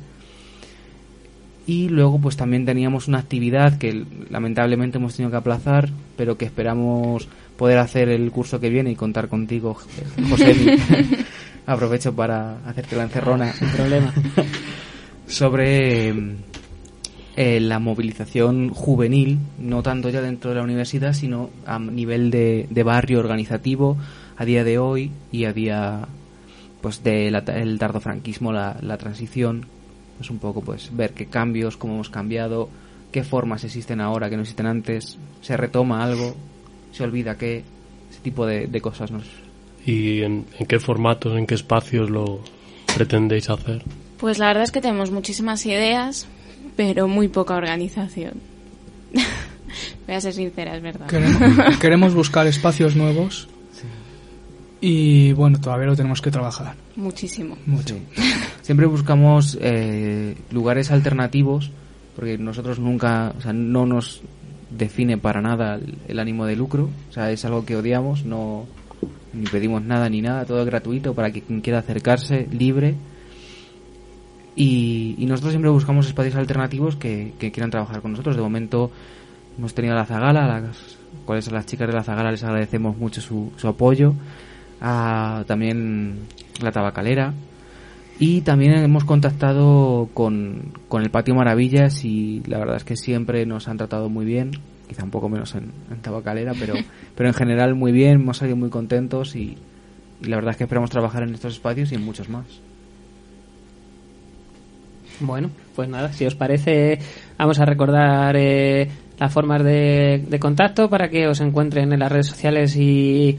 Y luego pues también teníamos una actividad que lamentablemente hemos tenido que aplazar, pero que esperamos poder hacer el curso que viene y contar contigo, José. Aprovecho para hacerte la encerrona. Sin problema. Sobre la movilización juvenil, no tanto ya dentro de la universidad, sino a nivel de barrio organizativo, a día de hoy y a día pues del tardofranquismo, la transición. Pues un poco pues ver qué cambios, cómo hemos cambiado, qué formas existen ahora que no existen antes, se retoma algo, se olvida qué, ese tipo de cosas nos... ¿Y en qué formatos, en qué espacios lo pretendéis hacer? Pues la verdad es que tenemos muchísimas ideas, pero muy poca organización. Voy a ser sincera, es verdad. Queremos buscar espacios nuevos, sí. Y bueno, todavía lo tenemos que trabajar. Muchísimo. Mucho. Sí. Siempre buscamos lugares alternativos, porque nosotros nunca, o sea, no nos define para nada el ánimo de lucro, o sea, es algo que odiamos, no ni pedimos nada ni nada, todo es gratuito para quien quiera acercarse, libre, y nosotros siempre buscamos espacios alternativos que quieran trabajar con nosotros. De momento hemos tenido la Zagala, a las chicas de la Zagala les agradecemos mucho su apoyo, también la Tabacalera, y también hemos contactado con el Patio Maravillas, y la verdad es que siempre nos han tratado muy bien, quizá un poco menos en Tabacalera, pero en general muy bien, hemos salido muy contentos y la verdad es que esperamos trabajar en estos espacios y en muchos más. Bueno, pues nada, si os parece, vamos a recordar las formas de contacto para que os encuentren en las redes sociales y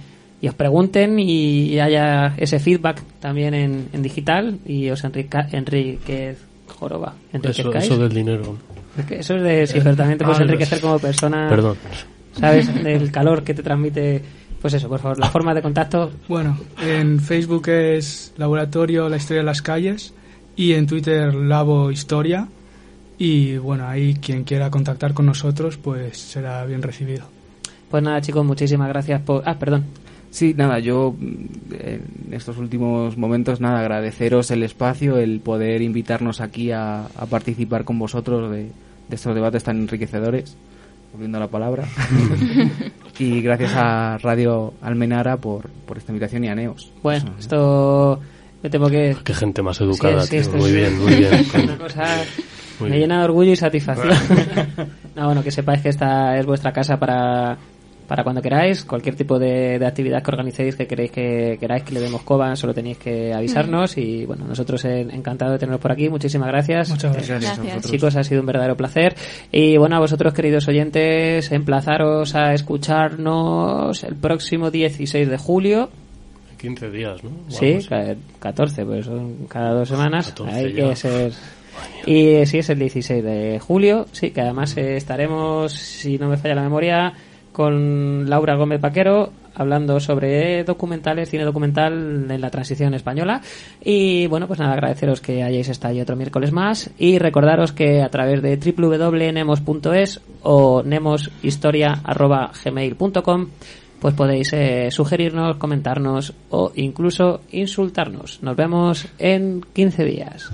os pregunten y haya ese feedback también en digital y os enriquez joroba. Eso del dinero. Es que eso es de si también te puedes enriquecer como persona. Perdón. ¿Sabes? Del calor que te transmite. Pues eso, por favor, la forma de contacto. Bueno, en Facebook es Laboratorio La Historia de las Calles y en Twitter Labo Historia. Y bueno, ahí quien quiera contactar con nosotros pues será bien recibido. Pues nada, chicos, muchísimas gracias por... perdón. Sí, nada, yo en estos últimos momentos, nada, agradeceros el espacio, el poder invitarnos aquí a participar con vosotros de estos debates tan enriquecedores, volviendo a la palabra. Y gracias a Radio Almenara por esta invitación y a Neos. Bueno, esto me temo que... Qué gente más educada, sí, tío. Muy bien. Una cosa me llena de orgullo y satisfacción. No, bueno, que sepáis que esta es vuestra casa para cuando queráis, cualquier tipo de actividad que organicéis que queráis que le demos coba, solo tenéis que avisarnos y bueno, nosotros encantados de teneros por aquí. Muchísimas gracias. Muchas gracias. Chicos, ha sido un verdadero placer y bueno, a vosotros queridos oyentes, emplazaros a escucharnos el próximo 16 de julio. 15 días, ¿no? Sí, 14, pues son cada 2 semanas. Hay ya. que ser... Y sí, es el 16 de julio, sí, que además estaremos, si no me falla la memoria, con Laura Gómez Vaquero hablando sobre documentales, cine documental en la transición española. Y bueno, pues nada, agradeceros que hayáis estado ahí otro miércoles más y recordaros que a través de www.nemos.es o nemoshistoria@gmail.com pues podéis sugerirnos, comentarnos o incluso insultarnos. Nos vemos en 15 días.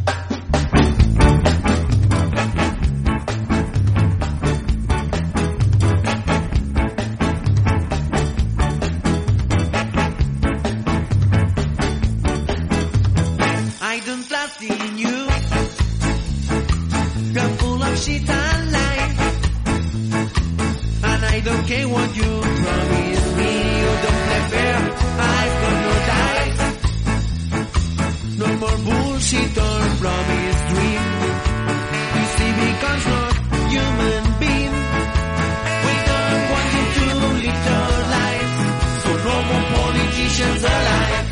In you, you're full of shit and lies, and I don't care what you promise me. You don't play fair, I've got no dice. No more bullshit or promise dream. You see, because not human being, we don't want you to live your life. So no more politicians alive.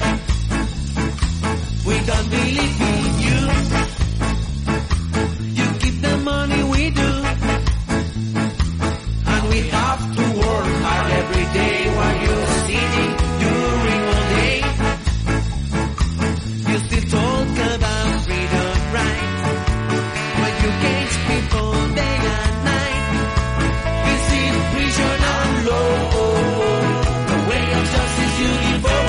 We don't believe in you. You keep the money we do, and we have to work hard every day while you're sitting during all day. You still talk about freedom rights, but you cage people day and night. This is prison and law, the way of justice you give up.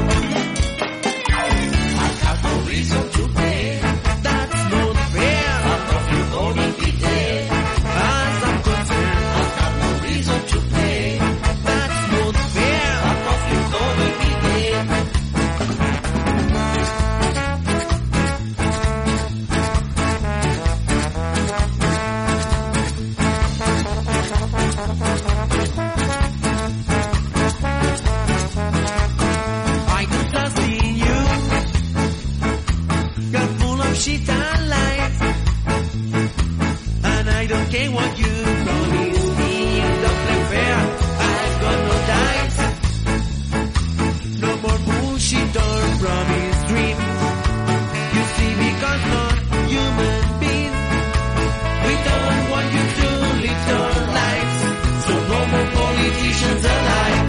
Reason to pay. That's not fair. Half of you gonna be dead. As I'm concerned, I've got no reason to pay. That's not fair. Half of you gonna be dead. I don't trust in you. You're full of shit and lies, and I don't care what you promise me. You don't play fair, I've got no dice. No more bullshit or promise dream. You see, because not human being, we don't want you to live your lives. So no more politicians alive.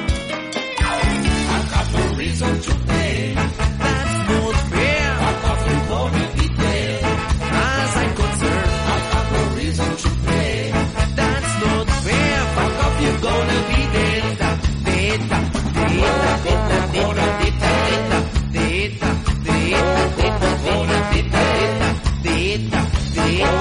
I've got no reason to pay. That's not fair. Gonna be dead. As I'm concerned, I've got no reason to pay. That's not fair. Fuck off, you're gonna be dead. Dead.